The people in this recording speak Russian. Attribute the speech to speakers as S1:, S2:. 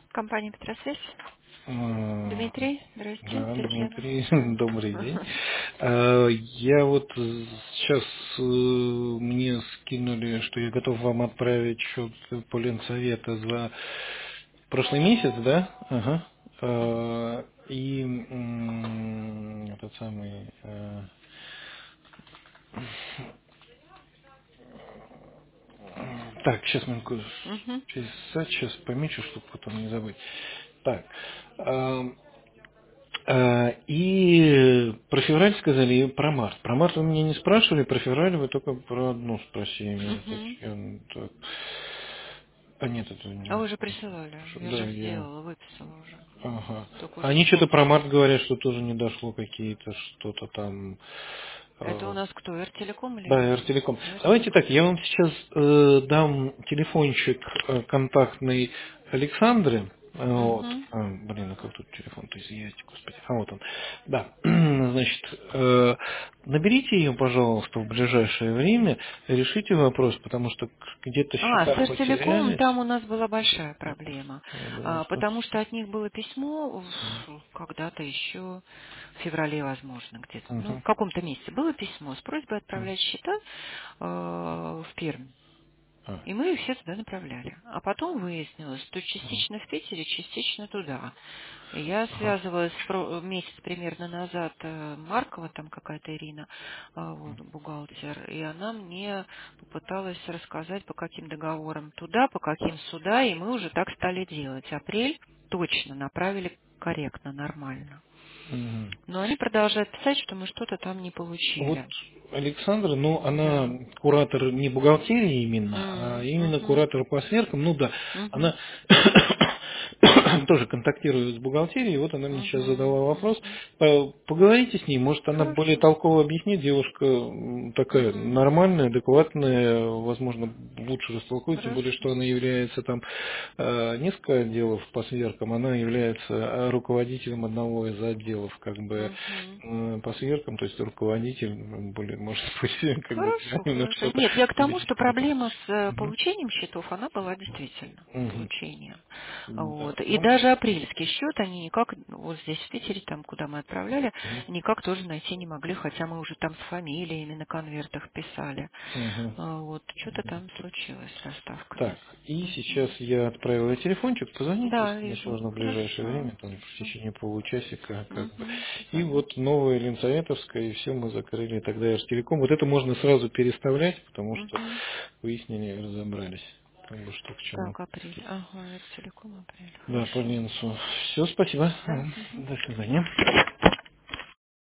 S1: Компания «Петросвязь». Дмитрий, здрасте,
S2: Да,
S1: Татьяна.
S2: Дмитрий, добрый день.
S1: Ага.
S2: Я вот сейчас мне скинули, что я готов вам отправить счет по Ленсовета за прошлый месяц, да? Ага. И этот самый... Так, сейчас минутку
S1: Мгм.
S2: писать, сейчас помечу, чтобы потом не забыть. Так. И про февраль сказали, и про март. Про март вы меня не спрашивали, про февраль вы только про одну спросили.
S1: Мгм.
S2: Так. А нет, это
S1: А
S2: не...
S1: вы же присылали. Я
S2: Да,
S1: же
S2: я...
S1: сделала, выписала уже.
S2: Ага.
S1: Только уже
S2: Они что-то про
S1: вспомнила.
S2: март говорят, что тоже не дошло какие-то, что-то там...
S1: Это у
S2: э,
S1: нас кто, Эртелеком
S2: Да,
S1: или
S2: Эртелеком. Давайте так,
S1: Эртелеком?
S2: я вам сейчас дам телефончик контактный Александры. Вот.
S1: Угу.
S2: Блин, а как тут телефон-то изъять, господи. А вот он. Да. Значит, наберите ее, пожалуйста, в ближайшее время, решите вопрос, потому что где-то
S1: А, с
S2: счета
S1: Эртелеком
S2: потерялись.
S1: там у нас была большая проблема,
S2: Я думаю, что...
S1: потому что от них было письмо когда-то еще в феврале, возможно, где-то, ну, в
S2: Мгм.
S1: каком-то месяце было письмо с просьбой отправлять счета в Пермь.
S2: А.
S1: И мы их все туда направляли. А потом выяснилось, что частично в Питере, частично туда. И я
S2: Ага.
S1: связывалась месяц примерно назад, Маркова, там какая-то Ирина, вот, бухгалтер, и она мне попыталась рассказать, по каким договорам туда, по каким сюда, и мы уже так стали делать. Апрель точно направили корректно, нормально.
S2: Мгм.
S1: Но они продолжают писать, что мы что-то там не
S2: Вот
S1: получили.
S2: Александра, ну, она
S1: Да.
S2: куратор не бухгалтерии именно, а именно
S1: Мгм.
S2: куратор по сверкам. Ну да,
S1: Мгм.
S2: она тоже контактирует с бухгалтерией, и вот она мне сейчас
S1: Мгм.
S2: задала вопрос.
S1: Мгм.
S2: Поговорите с ней, может, она более
S1: Хорошо.
S2: толково объяснит. Девушка такая
S1: Мгм.
S2: нормальная, адекватная, возможно, лучше растолкует, тем более,
S1: Хорошо.
S2: что она является там несколько отделов по сверкам, она является руководителем одного из отделов, как бы
S1: Мгм.
S2: по сверкам, то есть руководитель, более, может быть, как бы
S1: Хорошо,
S2: именно
S1: хорошо.
S2: что-то
S1: Нет, я к тому, что
S2: объяснит.
S1: проблема с
S2: Мгм.
S1: получением счетов, она была действительно
S2: Мгм.
S1: получением.
S2: Да.
S1: Вот. И
S2: Ну,
S1: даже апрельский счет они никак, вот здесь в Питере, там, куда мы отправляли,
S2: мгм.
S1: никак тоже найти не могли, хотя мы уже там с фамилиями на конвертах писали.
S2: Мгм.
S1: Вот, что-то там случилось с доставками.
S2: Так, и сейчас
S1: Мгм.
S2: я отправил ей телефончик, позвоните,
S1: Да,
S2: если
S1: вижу.
S2: возможно, в ближайшее
S1: Хорошо.
S2: время, там, в течение получасика, как бы.
S1: Мгм.
S2: И
S1: Позвоню.
S2: вот новая Ленсоветовская, и все мы закрыли тогда Эртелеком. Вот это можно сразу переставлять, потому что
S1: Мгм.
S2: выяснили и разобрались, как бы, что к чему.
S1: Так, апрель. Ага, это целиком апрель.
S2: Да, по
S1: Хорошо.
S2: Ленсу. Все, спасибо.
S1: Да. Мгм.
S2: До свидания.